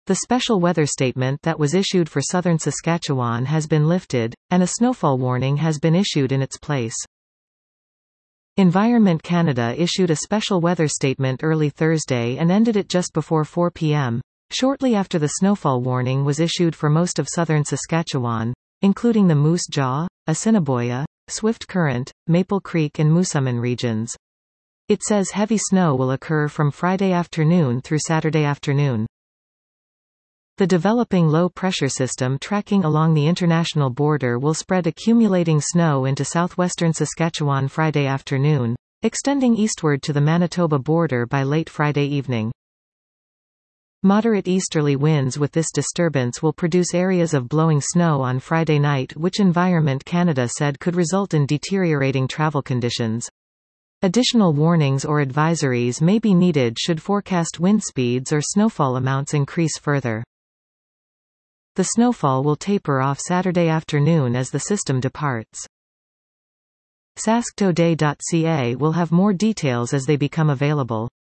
The special weather statement that was issued for southern Saskatchewan has been lifted, and a snowfall warning has been issued in its place. Environment Canada issued a special weather statement early Thursday and ended it just before 4 p.m., shortly after the snowfall warning was issued for most of southern Saskatchewan, including the Moose Jaw, Assiniboia, Swift Current, Maple Creek and Moosomin regions. It says heavy snow will occur from Friday afternoon through Saturday afternoon. The developing low-pressure system tracking along the international border will spread accumulating snow into southwestern Saskatchewan Friday afternoon, extending eastward to the Manitoba border by late Friday evening. Moderate easterly winds with this disturbance will produce areas of blowing snow on Friday night, which Environment Canada said could result in deteriorating travel conditions. Additional warnings or advisories may be needed should forecast wind speeds or snowfall amounts increase further. The snowfall will taper off Saturday afternoon as the system departs. sasktoday.ca will have more details as they become available.